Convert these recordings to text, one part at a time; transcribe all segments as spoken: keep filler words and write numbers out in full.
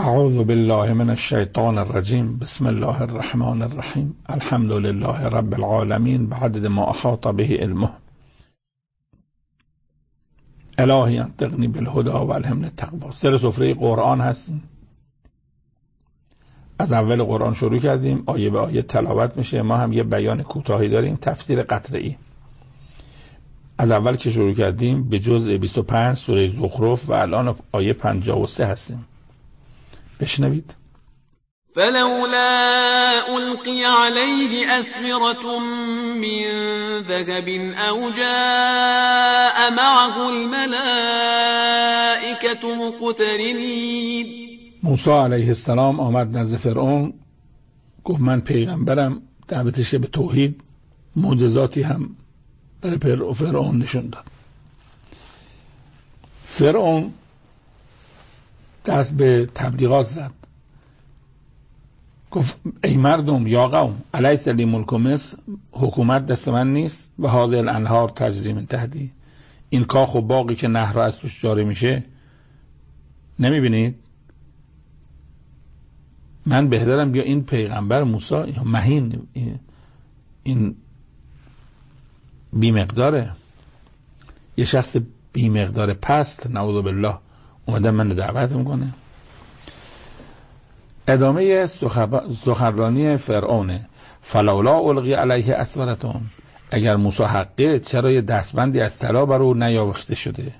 اعوذ بالله من الشیطان الرجیم. بسم الله الرحمن الرحیم. الحمد لله رب العالمین بعدد ما احاط به علمه. الهی انطقنی بالهدى و الهمنی التقوی. سر سفره قرآن هستیم. از اول قرآن شروع کردیم، آیه به آیه تلاوت میشه. ما هم یه بیان کوتاهی داریم، تفسیر قطعی. از اول که شروع کردیم به جزء بیست و پنج سوره زخرف و الان آیه پنجاه و سه هستیم. بشنوید. فلولا القی علیه اسورة من ذهب او جاء معه الملائکة مقترنین. موسی علیه السلام آمد نزد فرعون، گفت من پیغمبرم، دعوتش به توحید، معجزاتی هم برای فرعون نشون داد. فرعون دست به تبلیغات زد، گفت ای مردم یا قوم الیس لی ملک مصر، حکومت دست من نیست؟ و هذه الانهار تجری من تحتی، این کاخ و باقی که نهر از توش جاری میشه نمیبینید؟ من بهترم یا این پیغمبر موسی یا مهین، این, این بی مقداره، یه شخص بی مقدار پست نعوذ بالله اومده من دعوت میکنه. ادامه سخنرانی فرعونه. فلولا القی علیه اسورة، اگر موسی حقه چرا یه دستبندی از طلا بر او نیاویخته شده؟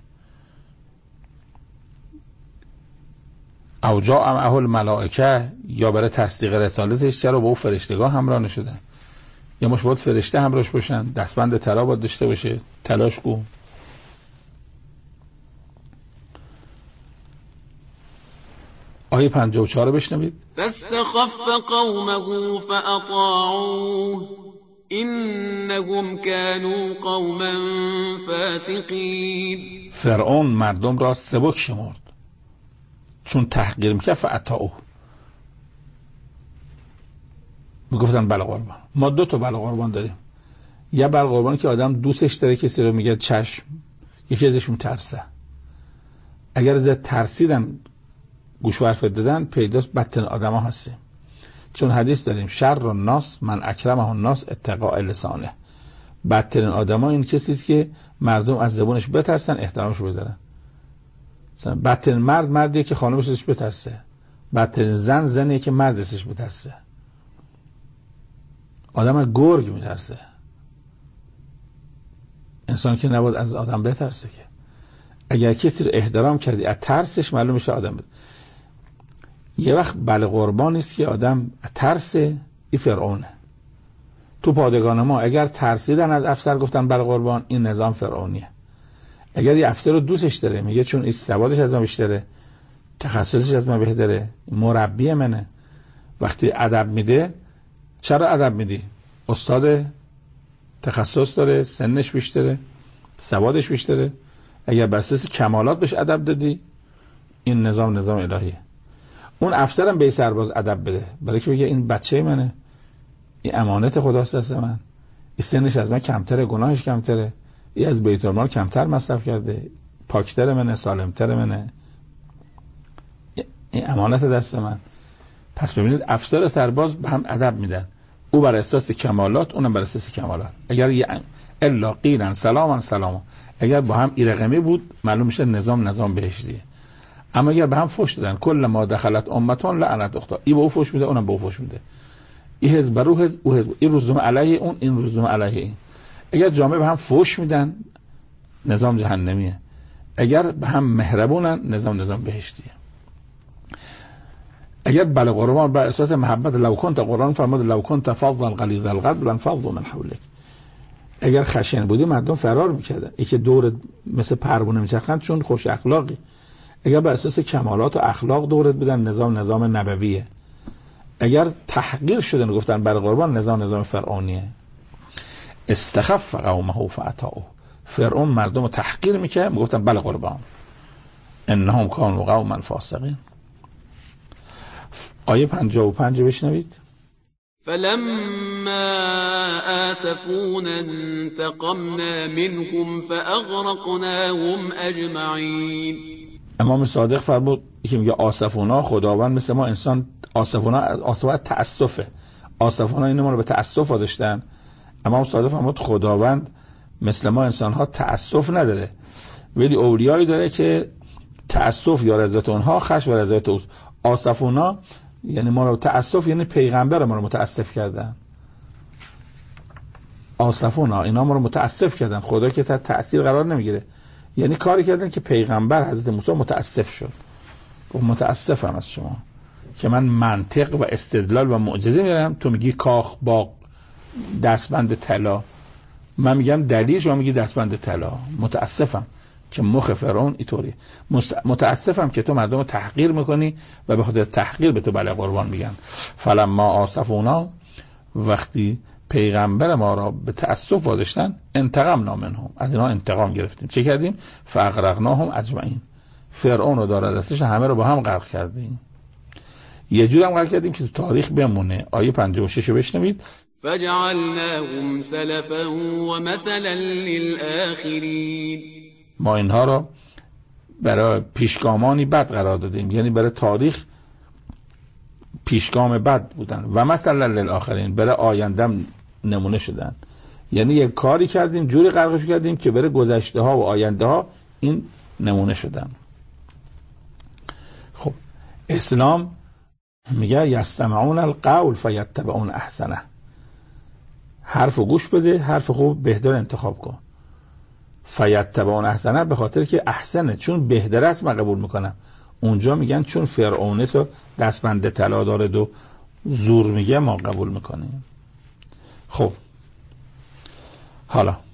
او جاء معه الملائکه، یا برای تصدیق رسالتش چرا با او فرشتگاه همراه نشده؟ یا مش باید فرشته همراهش باشن؟ دستبند طلا باید داشته باشه، تلاش کو. آیه پنجاه و چهار بشنوید. فاستخف قومه فاطاعوه انهم كانوا قوما فاسقین. فرعون مردم را سبک شمرد چون تحقیر میکرد. فاطاعوه میگفتن بله قربان. ما دو تا بله قربان داریم، یه بله قربانی که آدم دوستش داره کسی رو میگه چشم، یکی ازش میترسه. اگر از ترسیدن گوش و حرف دادن پیداست بدترین آدم ها هستیم. چون حدیث داریم شر الناس من اکرمه الناس اتقاء لسانه، بدترین آدم ها این کسیست که مردم از زبونش بترسن احترامش بذارن. بدترین مرد مردیه که خانمش ازش بترسه، بدترین زن زنیه که مرد ازش بترسه. آدم از گرگ میترسه، انسان که نباید از آدم بترسه. که اگر کسی رو احترام کردی از ترسش معلوم میشه آدم بده. یه وقت بله قربان است که آدم ترس ای فرعونه. تو پادگان ما اگر ترسیدن از افسر گفتن بله قربان، این نظام فرعونیه. اگر یه افسر رو دوستش داره میگه چون این سوادش از من بیشتره، تخصصش از من بهتره، مربی منه، وقتی ادب میده چرا ادب میدی؟ استاد تخصص داره، سنش بیشتره، سوادش بیشتره. اگر بر اساس کمالات بهش ادب دادی، این نظام نظام الهیه. اون افسرم به سرباز ادب بده، برای که بگه این بچه منه، این امانت خداست دست من، این سنش از من کمتره، گناهش کمتره، این از بیت المال کمتر مصرف کرده، پاکتر منه، سالمتر منه، این امانت دست من. پس ببینید افسر و سرباز به هم ادب میدن، او بر اساس کمالات، اونم بر اساس کمالات. اگر یه الا قیلا سلاما سلاما، اگر با هم ایرقمی بود معلوم میشه نظام نظام بهشتیه. اما اگر به هم فحش دادن کل ما دخلت امتون لعنت اختا، این به او فحش میده اونم به او فحش میده، این حزب رو حزب او حزب، این رزوم علیه اون، این رزوم علیه این. اگر جامعه به هم فحش میدن نظام جهنمیه، اگر به هم مهربونن نظام نظام بهشتیه. اگر بله قربان بر اساس محبت، لو کنت قرآن فرمود لو کنت فظا غلیظ القلب لانفضوا من حولک، اگر خشن بودی مردم فرار میکردن. ای که دور مثل پروانه میچرخند چون خوش اخلاقی. اگر بر اساس کمالات و اخلاق دورت بدن نظام نظام نبویه. اگر تحقیر شدن گفتن بله قربان نظام نظام فرعونیه. استخف قومه فاطاعوه، فرعون مردم رو تحقیر میکرد میگفتن بله قربان انهم کانوا قوما فاسقین. آیه پنجاه و پنج بشنوید. فلما آسفونا انتقمنا منهم فأغرقناهم اجمعین. امام صادق فرمود که میگه آسفونا خداوند مثل ما انسان، آسفونا آسفونا تأسفه، آسفونا این ما رو به تأسف داشتن. امام صادق فرمود خداوند مثل ما انسان ها تأسف نداره، ولی اولیایی داره که تأسف یا رضایت اونها خشم و رضایت اوست. آسفونا یعنی ما رو تأسف یعنی پیغمبر ما رو متأسف کردن. آسفونا اینا ما رو متأسف کردن، خدا که تحت تأثیر قرار نمیگیره، یعنی کاری کردن که پیغمبر حضرت موسی متأسف شد. گفت متأسفم از شما که من منطق و استدلال و معجزه میارم، تو میگی کاخ باغ دستبند طلا، من میگم دلیل، شما میگی دستبند طلا. متأسفم که مخ فرعون اینطوری، متأسفم که تو مردم رو تحقیر میکنی و به خاطر تحقیر به تو بله قربان میگن. فلما آسفونا، وقتی پیغمبر ما را به تأسف واداشتن، انتقمنا منهم، از اینا انتقام گرفتیم. چه کردیم؟ فاغرقناهم اجمعین، فرعون و دار دستش همه رو با هم غرق کردیم. یه جور هم غرق کردیم که تو تاریخ بمونه. آیه پنجاه و شش رو بشنوید. فجعلناهم سلفا و مثلا للآخرین، ما اینها را برای پیشگامانی بد قرار دادیم، یعنی برای تاریخ پیشگام بد بودن، و مثلا للآخرین برای آیندم نمونه شدن. یعنی یک کاری کردیم جوری غرقش کردیم که برای گذشته ها و آینده ها این نمونه شدن. خب اسلام میگه یستمعون القول فیتبعون احسنه، حرف و گوش بده، حرف خوب بهتر انتخاب کن. فیتبعون احسنه به خاطر که احسنه، چون بهتر است من قبول میکنم. اونجا میگن چون فرعونه تو دستبند طلا داره دو زور میگه ما قبول میکنیم. خب حالا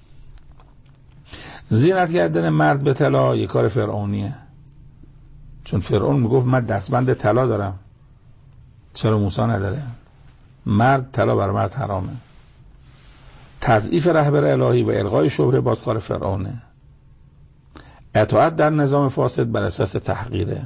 زینت کردن مرد به طلا یه کار فرعونیه، چون فرعون میگفت من دستبند طلا دارم، چرا موسی نداره؟ مرد طلا بر مرد حرامه. تضعیف رهبر الهی و الغای شبهه باز کار فرعونه. اطاعت در نظام فاسد بر اساس تحقیره.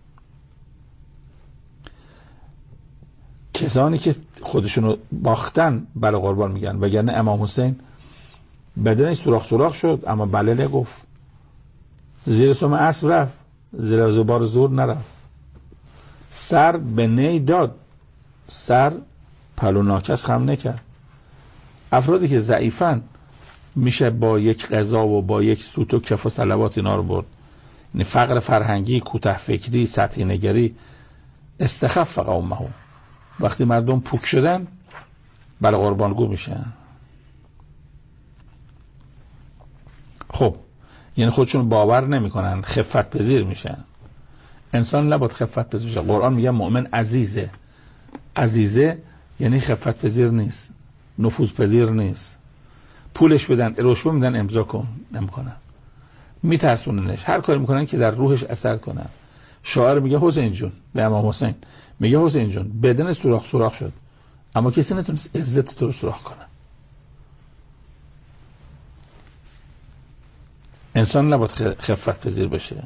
کسانی که خودشونو باختن بله قربان میگن، وگرنه امام حسین بدنش سوراخ سوراخ شد اما بله نگفت، زیر سم اسب رفت، زیر زبار زور نرفت، سر به نی داد، سر پلو ناکس خم نکرد. افرادی که ضعیفن میشه با یک قضا و با یک سوت و کف و صلوات اینا رو برد. یعنی فقر فرهنگی، کوته فکری، سطحی نگری استخف قومه. وقتی مردم پوک شدن بله قربانگو میشن. خب یعنی خودشون باور نمیکنن، خفت پذیر میشن. انسان نباید خفت پذیر بشه. قرآن میگه مؤمن عزیزه. عزیزه یعنی خفت پذیر نیست، نفوذ پذیر نیست. پولش بدن، رشوه میدن امضا کن، نمیکنن، میترسوننش، هر کاری میکنن که در روحش اثر کنن. شاعر میگه حسین جون به امام حسین، میگه حسین جون بدن سوراخ سوراخ شد اما کسی نتونست عزت تو رو سوراخ کنه. انسان نباید خفت پذیر بشه.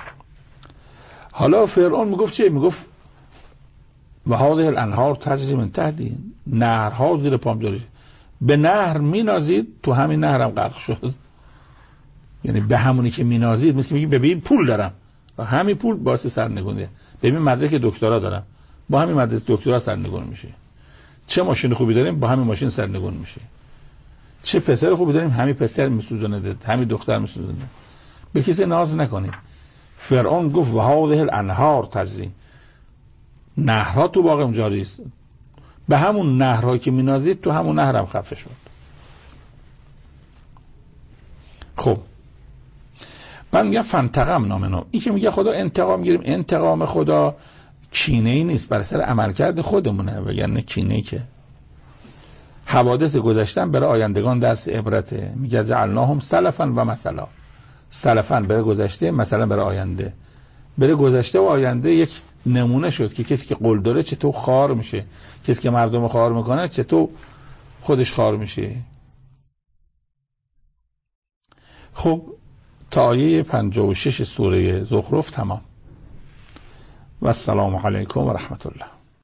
حالا فرعون میگفت چه؟ میگفت و هذه الانهار تجری من تحتی، نهرها زیر پام جاری. به نهر مینازید تو همین نهرم غرق شد. یعنی به همونی که مینازید، مثل که میگی ببین پول دارم و همین پول باعث سرنگونیه. ببین مدرک دکترا دارم، با همین مدرک دکترا سرنگون میشه. چه ماشین خوبی داریم، با همین ماشین سرنگون میشه. چه پسر خوبی داریم، همین پسر میسوزونه، همین دختر میسوزونه. به کسی ناز نکنید. فرعون گفت و هذه الانهار تجری، نهرها تو باغم جاری است. به همون نهرهایی که مینازید تو همون نهرم خفه شد. خب من میگم فانتقم نامنو، این که میگه خدا انتقام گیریم، انتقام خدا کینه ای نیست، بر اثر عملکرد خودمونه، وگرنه کینه ای که حوادث گذشتن برای آیندگان درس عبرته. میگه جعلناهم سلفا و مثلا، سلفا برای گذشته، مثلا برای آینده. برای گذشته و آینده یک نمونه شد که کسی که قول داره چطور خار میشه، کسی که مردم خار میکنه چطور خودش خار میشه. خب تا آیه پنجاه و شش سوره زخرف تمام. و السلام علیکم و رحمت الله.